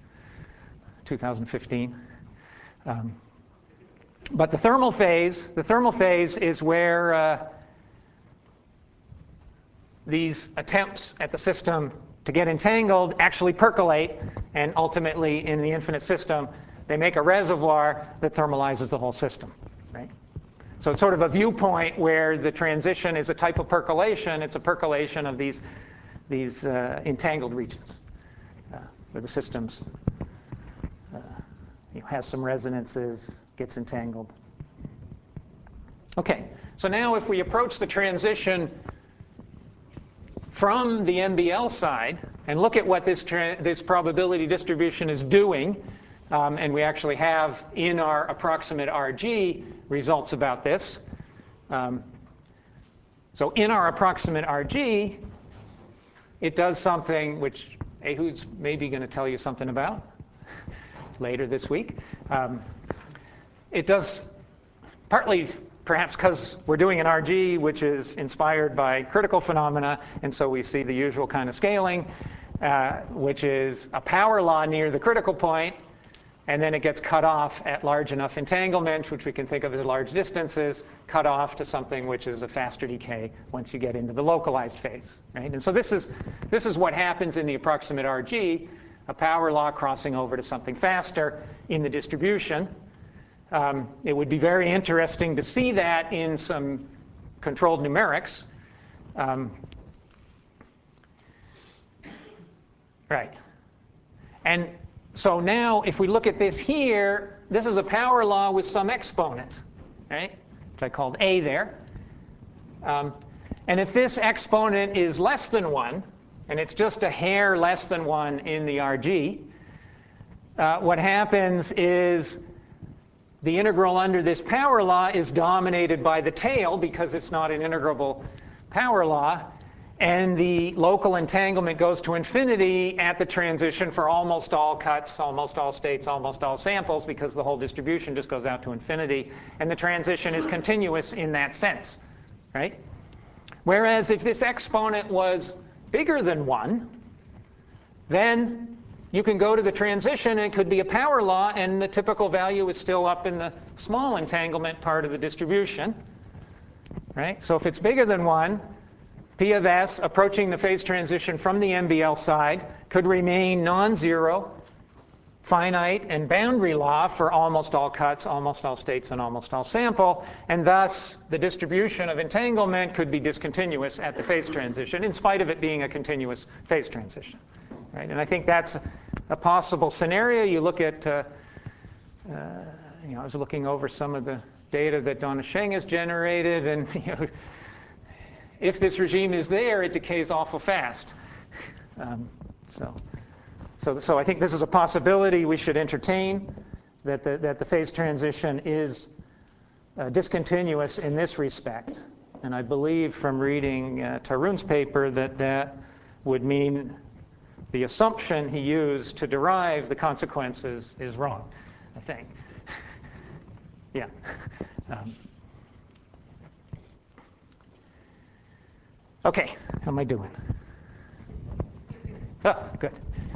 2015. But the thermal phase is where these attempts at the system to get entangled actually percolate, and ultimately in the infinite system, they make a reservoir that thermalizes the whole system, right? So it's sort of a viewpoint where the transition is a type of percolation. It's a percolation of these entangled regions where the system's has some resonances, gets entangled. Okay, so now if we approach the transition from the MBL side and look at what this probability distribution is doing, and we actually have in our approximate RG results about this. So in our approximate RG, it does something which Ehud's maybe going to tell you something about later this week. It does, partly perhaps because we're doing an RG which is inspired by critical phenomena, and so we see the usual kind of scaling, which is a power law near the critical point, and then it gets cut off at large enough entanglement, which we can think of as large distances, cut off to something which is a faster decay once you get into the localized phase, right? And so this is what happens in the approximate RG, a power law crossing over to something faster in the distribution. It would be very interesting to see that in some controlled numerics. Right. And so now if we look at this here, this is a power law with some exponent, right, which I called A there. And if this exponent is less than 1, and it's just a hair less than 1 in the RG, what happens is the integral under this power law is dominated by the tail because it's not an integrable power law, and the local entanglement goes to infinity at the transition for almost all cuts, almost all states, almost all samples, because the whole distribution just goes out to infinity, and the transition is continuous in that sense, right? Whereas if this exponent was bigger than 1, then you can go to the transition, and it could be a power law, and the typical value is still up in the small entanglement part of the distribution, right? So if it's bigger than 1, P of S approaching the phase transition from the MBL side could remain non-zero, finite, and boundary law for almost all cuts, almost all states, and almost all sample, and thus the distribution of entanglement could be discontinuous at the phase transition in spite of it being a continuous phase transition, right? And I think that's a possible scenario. You look at, I was looking over some of the data that Donna Sheng has generated, and if this regime is there, it decays awful fast. So So I think this is a possibility we should entertain, that the phase transition is discontinuous in this respect. And I believe from reading Tarun's paper that would mean the assumption he used to derive the consequences is wrong, I think. Yeah. Okay, how am I doing? Oh, good.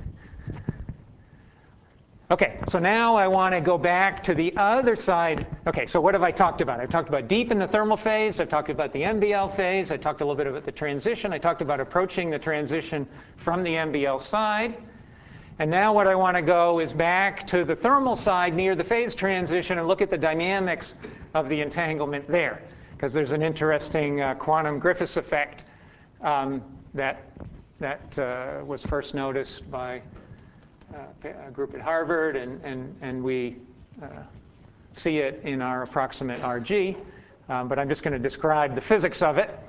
Okay, so now I want to go back to the other side. Okay, so what have I talked about? I've talked about deep in the thermal phase. I've talked about the MBL phase. I talked a little bit about the transition. I talked about approaching the transition from the MBL side. And now what I want to go is back to the thermal side near the phase transition and look at the dynamics of the entanglement there, because there's an interesting quantum Griffiths effect that was first noticed by a group at Harvard, and we see it in our approximate RG, but I'm just going to describe the physics of it.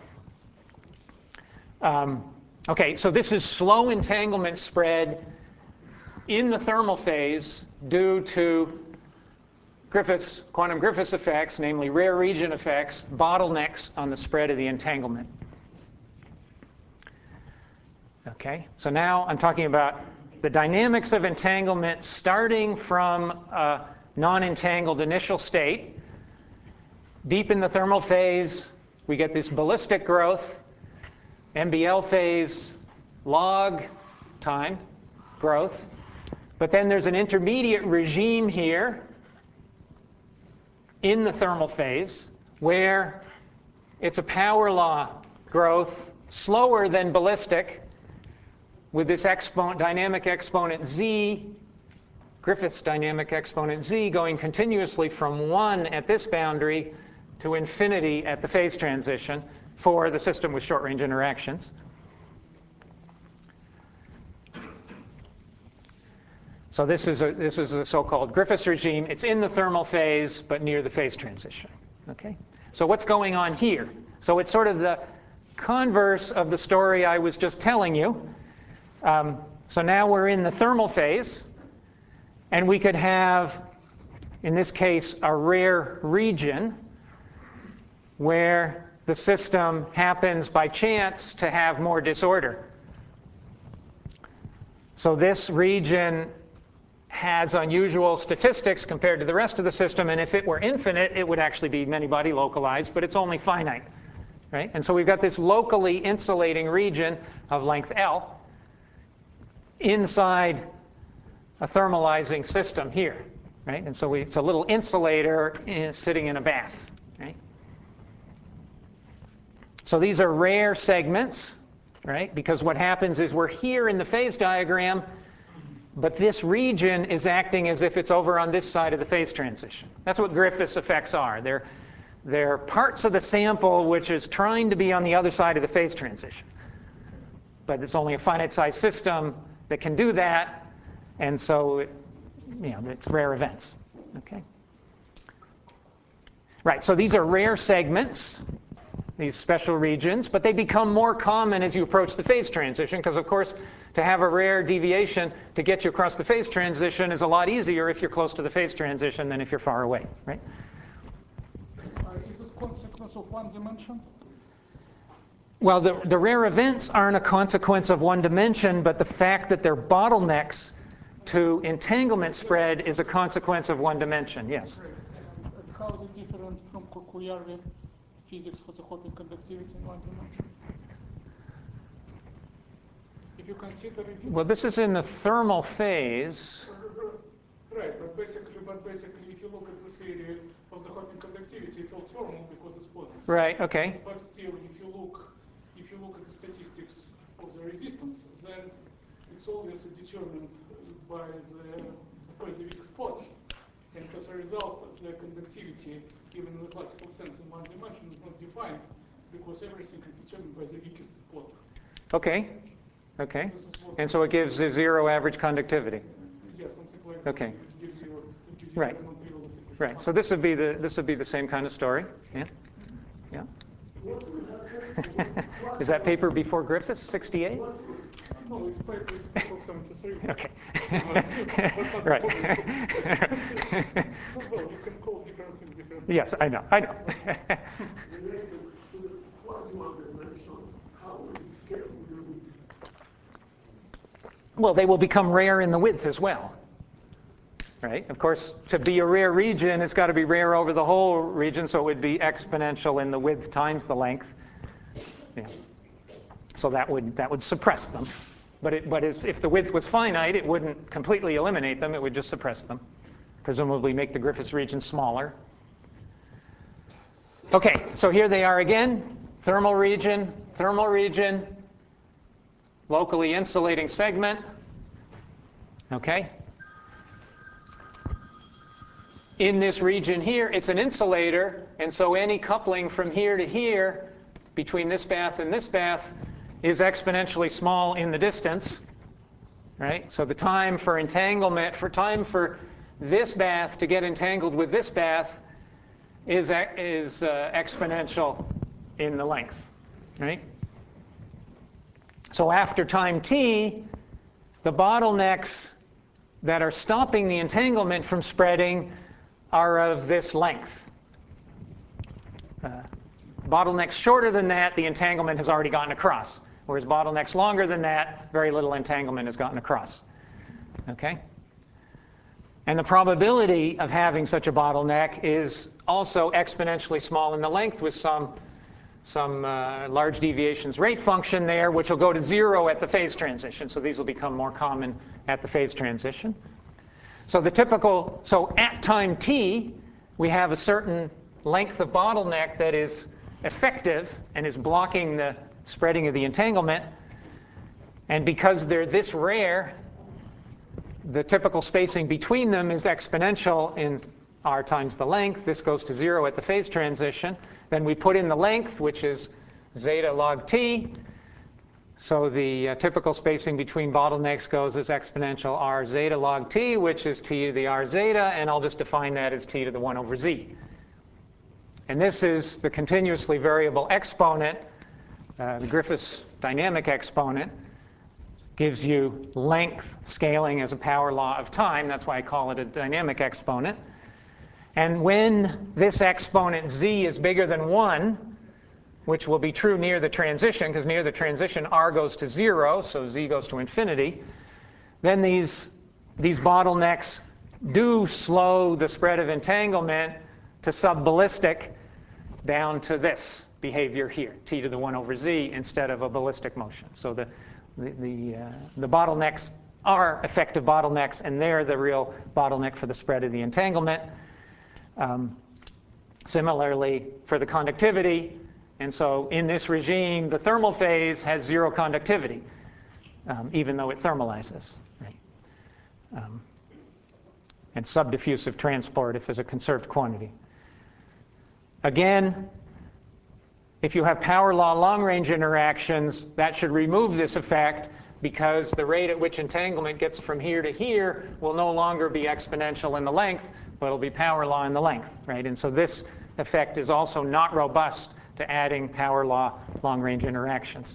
Okay, so this is slow entanglement spread in the thermal phase due to quantum Griffiths effects, namely rare region effects, bottlenecks on the spread of the entanglement. Okay, so now I'm talking about the dynamics of entanglement starting from a non-entangled initial state. Deep in the thermal phase, we get this ballistic growth. MBL phase, log time growth. But then there's an intermediate regime here in the thermal phase where it's a power law growth, slower than ballistic, with this dynamic exponent z, Griffiths dynamic exponent z, going continuously from 1 at this boundary to infinity at the phase transition for the system with short-range interactions. So this is a so-called Griffiths regime. It's in the thermal phase, but near the phase transition. Okay? So what's going on here? So it's sort of the converse of the story I was just telling you. So now we're in the thermal phase, and we could have, in this case, a rare region where the system happens by chance to have more disorder. So this region has unusual statistics compared to the rest of the system, and if it were infinite, it would actually be many-body localized, but it's only finite, right? And so we've got this locally insulating region of length L inside a thermalizing system here, right? And so it's a little insulator sitting in a bath, right? So these are rare segments, right? Because what happens is we're here in the phase diagram, but this region is acting as if it's over on this side of the phase transition. That's what Griffiths effects are. They're parts of the sample which is trying to be on the other side of the phase transition. But it's only a finite-sized system that can do that, and so it's rare events. Okay. Right, so these are rare segments, these special regions, but they become more common as you approach the phase transition, because of course to have a rare deviation to get you across the phase transition is a lot easier if you're close to the phase transition than if you're far away, right? Is this consequence of one dimension? Well, the rare events aren't a consequence of one dimension, but the fact that they're bottlenecks to entanglement spread is a consequence of one dimension, yes. And how is it different from Kouyarvi physics for the Hoping conductivity in one dimension? If you consider... Well, this is in the thermal phase. Right, but basically, if you look at this area of the Hoping conductivity, it's all thermal because it's buoyancy. Right, okay. But still, if you look at the statistics of the resistance, then it's always determined by the weak spots. And as a result, the conductivity, even in the classical sense in one dimension, is not defined because everything is determined by the weakest spot. Okay. Okay. And so it gives a zero average conductivity. Yes, something like okay. It gives you right. Right. So this would be the same kind of story. Yeah. Yeah. Is that paper before Griffiths, 68? No, it's paper of 73. Okay. But Right. well, you can call different things different. Yes, I know. Related to the quasi-one-dimensional, how will it scale with the width? Well, they will become rare in the width as well. Right? Of course, to be a rare region, it's got to be rare over the whole region, so it would be exponential in the width times the length. Yeah. So that would suppress them. But if the width was finite, it wouldn't completely eliminate them. It would just suppress them, presumably make the Griffiths region smaller. Okay, so here they are again. Thermal region, locally insulating segment. Okay. In this region here, it's an insulator, and so any coupling from here to here between this bath and this bath is exponentially small in the distance, right? So the time for entanglement, for this bath to get entangled with this bath is exponential in the length, right? So after time t, the bottlenecks that are stopping the entanglement from spreading are of this length. Bottlenecks shorter than that, the entanglement has already gotten across. Whereas bottlenecks longer than that, very little entanglement has gotten across. Okay? And the probability of having such a bottleneck is also exponentially small in the length with some large deviations rate function there, which will go to 0 at the phase transition. So these will become more common at the phase transition. So at time t, we have a certain length of bottleneck that is effective and is blocking the spreading of the entanglement. And because they're this rare, the typical spacing between them is exponential in r times the length. This goes to 0 at the phase transition. Then we put in the length, which is zeta log t. So the typical spacing between bottlenecks goes as exponential r zeta log t, which is t to the r zeta, and I'll just define that as t to the 1 over z. And this is the continuously variable exponent. The Griffiths dynamic exponent gives you length scaling as a power law of time. That's why I call it a dynamic exponent. And when this exponent z is bigger than 1, which will be true near the transition, because near the transition r goes to 0, so z goes to infinity, then these bottlenecks do slow the spread of entanglement to subballistic down to this behavior here, t to the 1 over z, instead of a ballistic motion. So the bottlenecks are effective bottlenecks, and they're the real bottleneck for the spread of the entanglement. Similarly, for the conductivity, and so in this regime, the thermal phase has 0 conductivity, even though it thermalizes. Right? And subdiffusive transport if there's a conserved quantity. Again, if you have power law long-range interactions, that should remove this effect, because the rate at which entanglement gets from here to here will no longer be exponential in the length, but it'll be power law in the length. Right? And so this effect is also not robust to adding power law long-range interactions.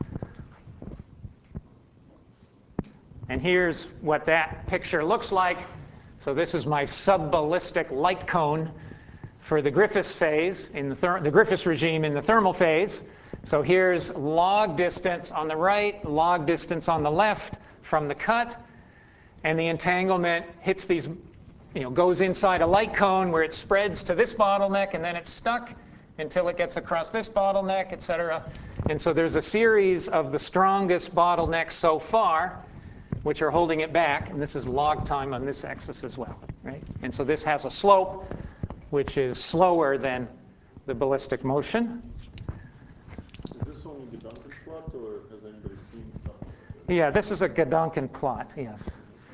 And here's what that picture looks like. So this is my subballistic light cone for the Griffiths phase, in the Griffiths regime in the thermal phase. So here's log distance on the right, log distance on the left from the cut. And the entanglement hits these, goes inside a light cone where it spreads to this bottleneck, and then it's stuck until it gets across this bottleneck, et cetera. And so there's a series of the strongest bottlenecks so far, which are holding it back. And this is log time on this axis as well. Right? And so this has a slope which is slower than the ballistic motion. Is this only the Duncan plot, or has anybody seen something? Yeah, this is a Gedanken plot, yes.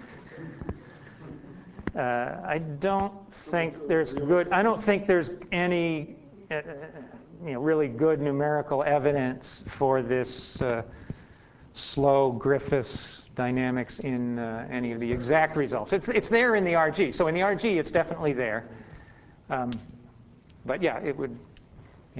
I don't think there's any really good numerical evidence for this slow Griffiths dynamics in any of the exact results. It's there in the RG. So in the RG, it's definitely there. But yeah, it would, yeah.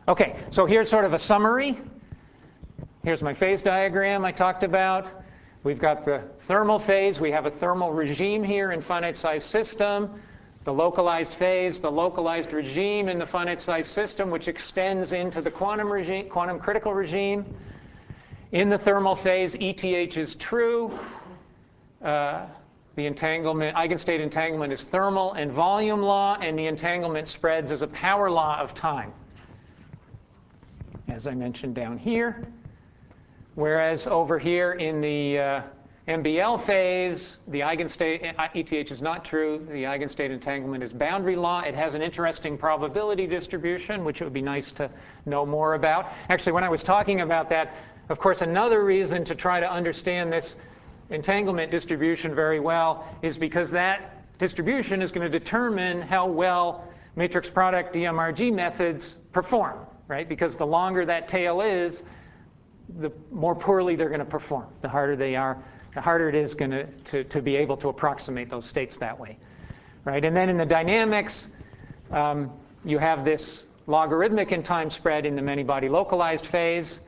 Okay, so here's sort of a summary. Here's my phase diagram I talked about. We've got the thermal phase. We have a thermal regime here in finite-sized system. The localized phase, the localized regime in the finite-sized system, which extends into the quantum regime, quantum critical regime. In the thermal phase, ETH is true. The entanglement, eigenstate entanglement is thermal and volume law, and the entanglement spreads as a power law of time, as I mentioned down here. Whereas over here in the MBL phase, the eigenstate, ETH is not true. The eigenstate entanglement is boundary law. It has an interesting probability distribution, which it would be nice to know more about. Actually, when I was talking about that, of course, another reason to try to understand this entanglement distribution very well is because that distribution is going to determine how well matrix product DMRG methods perform, right? Because the longer that tail is, the more poorly they're going to perform. The harder they are, the harder it is going to be able to approximate those states that way, right? And then in the dynamics, you have this logarithmic in time spread in the many-body localized phase.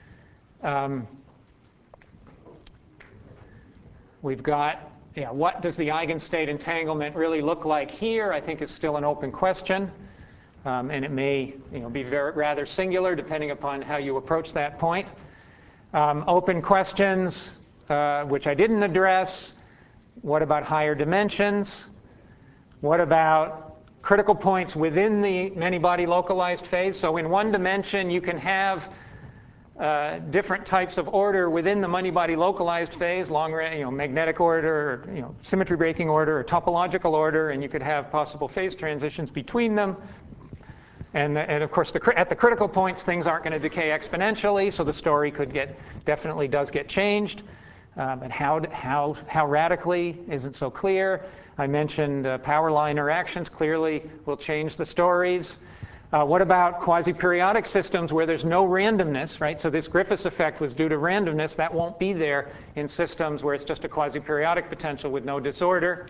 We've got, what does the eigenstate entanglement really look like here? I think it's still an open question, and it may be rather singular depending upon how you approach that point. Open questions, which I didn't address. What about higher dimensions? What about critical points within the many-body localized phase? So in one dimension, you can have different types of order within the many-body localized phase, magnetic order, or, symmetry breaking order, or topological order, and you could have possible phase transitions between them. And of course, at the critical points, things aren't going to decay exponentially, so the story definitely does get changed. But how radically isn't so clear. I mentioned power law interactions clearly will change the stories. What about quasi-periodic systems where there's no randomness, right? So this Griffiths effect was due to randomness. That won't be there in systems where it's just a quasi-periodic potential with no disorder.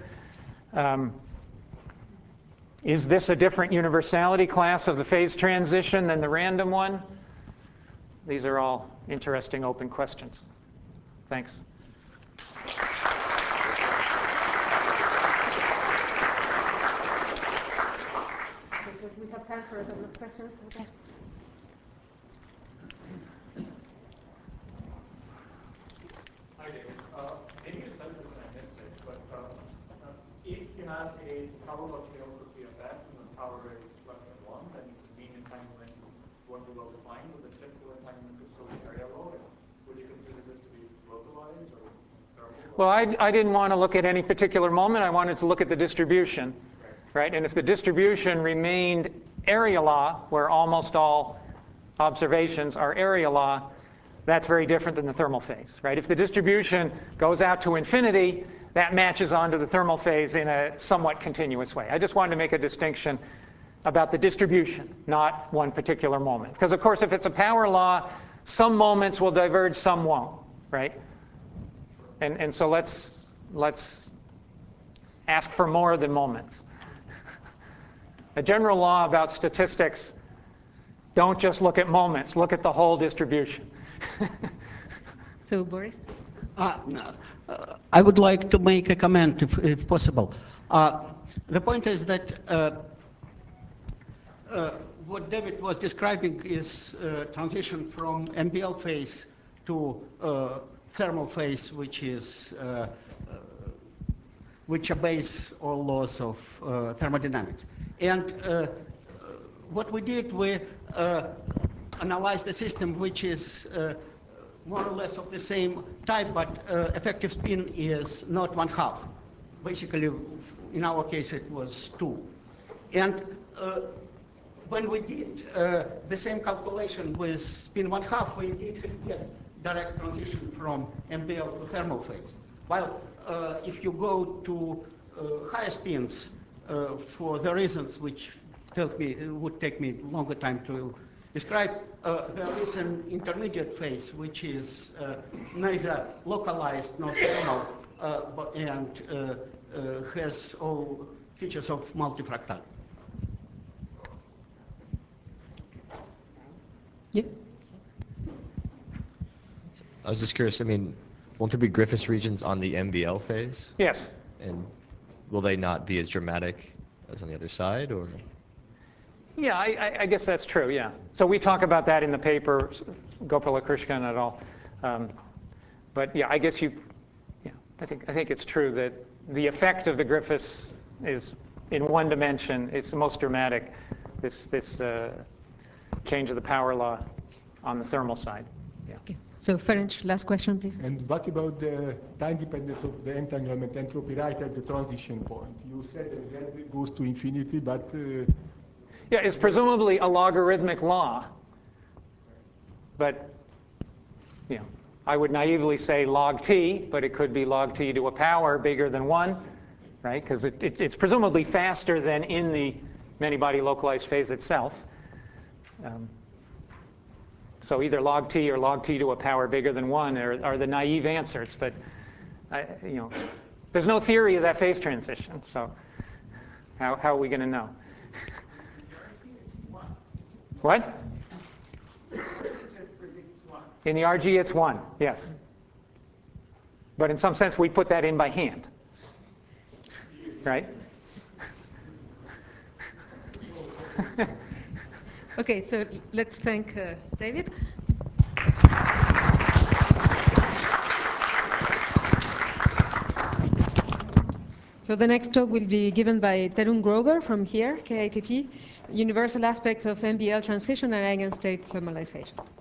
Is this a different universality class of the phase transition than the random one? These are all interesting open questions. Thanks. We have time for a couple of questions. Okay. Hi, David. Maybe you said this and I missed it, but if you have a power law tail for PFS and the power is less than 1, then the mean entanglement won't be well defined, but the typical entanglement could still be area law. Would you consider this to be localized or thermal? Well, I didn't want to look at any particular moment. I wanted to look at the distribution. Right? And if the distribution remained area law, where almost all observations are area law, that's very different than the thermal phase. Right? If the distribution goes out to infinity, that matches onto the thermal phase in a somewhat continuous way. I just wanted to make a distinction about the distribution, not one particular moment. Because of course, if it's a power law, some moments will diverge, some won't. Right? And so let's ask for more than moments. A general law about statistics, don't just look at moments, look at the whole distribution. So, Boris? I would like to make a comment, if possible. The point is that what David was describing is transition from MBL phase to thermal phase, which obeys all laws of thermodynamics. And what we did, we analyzed a system which is more or less of the same type, but effective spin is not 1/2. Basically, in our case, it was 2. And when we did the same calculation with spin 1/2, we indeed get direct transition from MBL to thermal phase. While if you go to higher spins, for the reasons which would take me longer time to describe, there is an intermediate phase which is neither localized nor thermal, and has all features of multifractal. Yeah. I was just curious, I mean, won't there be Griffiths regions on the MBL phase? Yes. And will they not be as dramatic as on the other side, or? Yeah, I guess that's true, yeah. So we talk about that in the paper, Gopalakrishnan et al. But yeah, I guess I think it's true that the effect of the Griffiths is in one dimension. It's the most dramatic, this change of the power law on the thermal side. Yeah. Okay. So Ferenc, last question, please. And what about the time dependence of the entanglement entropy right at the transition point? You said that Z goes to infinity, but... yeah, it's presumably a logarithmic law. But, you know, I would naively say log t, but it could be log t to a power bigger than 1, right? Because it's presumably faster than in the many-body localized phase itself. So either log t or log t to a power bigger than 1 are the naive answers. But, you know, there's no theory of that phase transition. So how are we going to know? What? In the RG, it's 1, yes. But in some sense, we put that in by hand, right? Okay, so let's thank David. So the next talk will be given by Tarun Grover from here, KITP, Universal Aspects of MBL Transition and Eigenstate Thermalization.